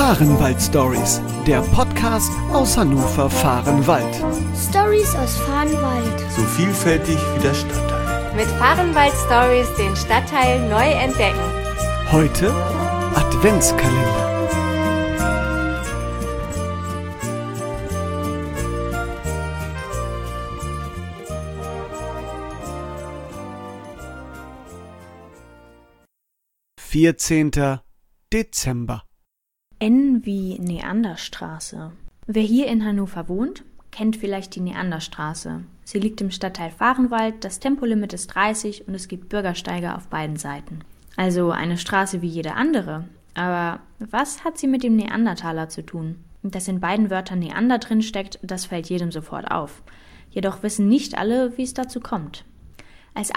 Fahrenwald-Stories, der Podcast aus Hannover-Fahrenwald. Stories aus Fahrenwald. So vielfältig wie der Stadtteil. Mit Fahrenwald-Stories den Stadtteil neu entdecken. Heute Adventskalender. (14. Dezember). N wie Neanderstraße. Wer hier in Hannover wohnt, kennt vielleicht die Neanderstraße. Sie liegt im Stadtteil Fahrenwald, das Tempolimit ist 30 und es gibt Bürgersteige auf beiden Seiten. Also eine Straße wie jede andere. Aber was hat sie mit dem Neandertaler zu tun? Dass in beiden Wörtern Neander drin steckt, das fällt jedem sofort auf. Jedoch wissen nicht alle, wie es dazu kommt. Als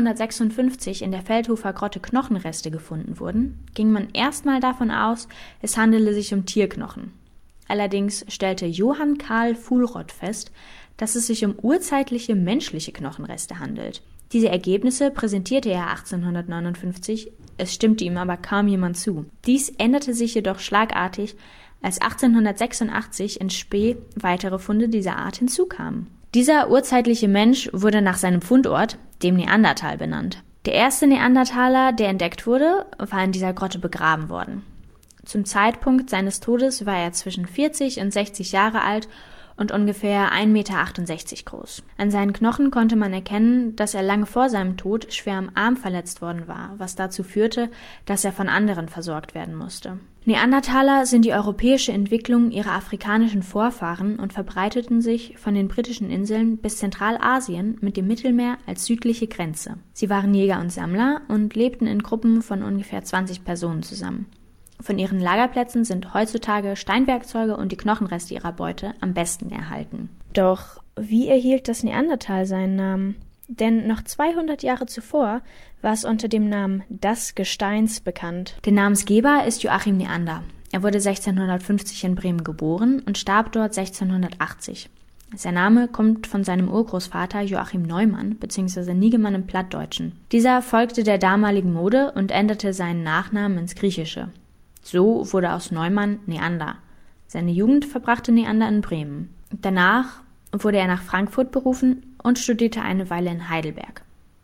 1856 in der Feldhofer Grotte Knochenreste gefunden wurden, ging man erstmal davon aus, es handele sich um Tierknochen. Allerdings stellte Johann Karl Fuhlrott fest, dass es sich um urzeitliche menschliche Knochenreste handelt. Diese Ergebnisse präsentierte er 1859, es stimmte ihm aber kaum jemand zu. Dies änderte sich jedoch schlagartig, als 1886 in Spee weitere Funde dieser Art hinzukamen. Dieser urzeitliche Mensch wurde nach seinem Fundort, dem Neandertal, benannt. Der erste Neandertaler, der entdeckt wurde, war in dieser Grotte begraben worden. Zum Zeitpunkt seines Todes war er zwischen 40 und 60 Jahre alt und ungefähr 1,68 Meter groß. An seinen Knochen konnte man erkennen, dass er lange vor seinem Tod schwer am Arm verletzt worden war, was dazu führte, dass er von anderen versorgt werden musste. Neandertaler sind die europäische Entwicklung ihrer afrikanischen Vorfahren und verbreiteten sich von den britischen Inseln bis Zentralasien mit dem Mittelmeer als südliche Grenze. Sie waren Jäger und Sammler und lebten in Gruppen von ungefähr 20 Personen zusammen. Von ihren Lagerplätzen sind heutzutage Steinwerkzeuge und die Knochenreste ihrer Beute am besten erhalten. Doch wie erhielt das Neandertal seinen Namen? Denn noch 200 Jahre zuvor war es unter dem Namen das Gesteins bekannt. Der Namensgeber ist Joachim Neander. Er wurde 1650 in Bremen geboren und starb dort 1680. Sein Name kommt von seinem Urgroßvater Joachim Neumann bzw. Niggemann im Plattdeutschen. Dieser folgte der damaligen Mode und änderte seinen Nachnamen ins Griechische. So wurde aus Neumann Neander. Seine Jugend verbrachte Neander in Bremen. Danach wurde er nach Frankfurt berufen und studierte eine Weile in Heidelberg.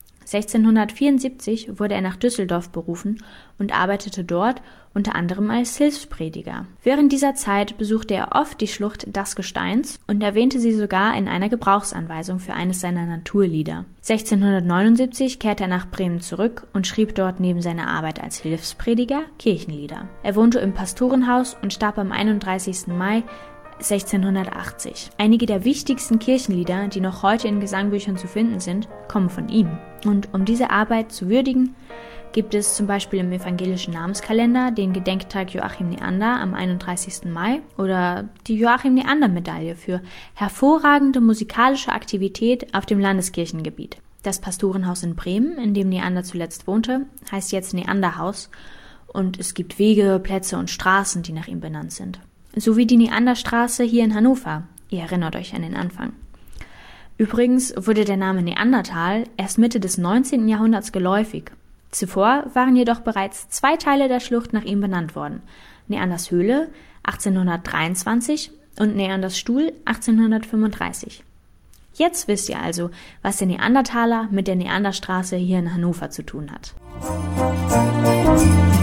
1674 wurde er nach Düsseldorf berufen und arbeitete dort unter anderem als Hilfsprediger. Während dieser Zeit besuchte er oft die Schlucht Das Gesteins und erwähnte sie sogar in einer Gebrauchsanweisung für eines seiner Naturlieder. 1679 kehrte er nach Bremen zurück und schrieb dort neben seiner Arbeit als Hilfsprediger Kirchenlieder. Er wohnte im Pastorenhaus und starb am 31. Mai 1680. Einige der wichtigsten Kirchenlieder, die noch heute in Gesangbüchern zu finden sind, kommen von ihm. Und um diese Arbeit zu würdigen, gibt es zum Beispiel im evangelischen Namenskalender den Gedenktag Joachim Neander am 31. Mai oder die Joachim-Neander-Medaille für hervorragende musikalische Aktivität auf dem Landeskirchengebiet. Das Pastorenhaus in Bremen, in dem Neander zuletzt wohnte, heißt jetzt Neanderhaus und es gibt Wege, Plätze und Straßen, die nach ihm benannt sind. Sowie die Neanderstraße hier in Hannover. Ihr erinnert euch an den Anfang. Übrigens wurde der Name Neandertal erst Mitte des 19. Jahrhunderts geläufig. Zuvor waren jedoch bereits 2 Teile der Schlucht nach ihm benannt worden. Neanders Höhle 1823 und Neanders Stuhl 1835. Jetzt wisst ihr also, was der Neandertaler mit der Neanderstraße hier in Hannover zu tun hat.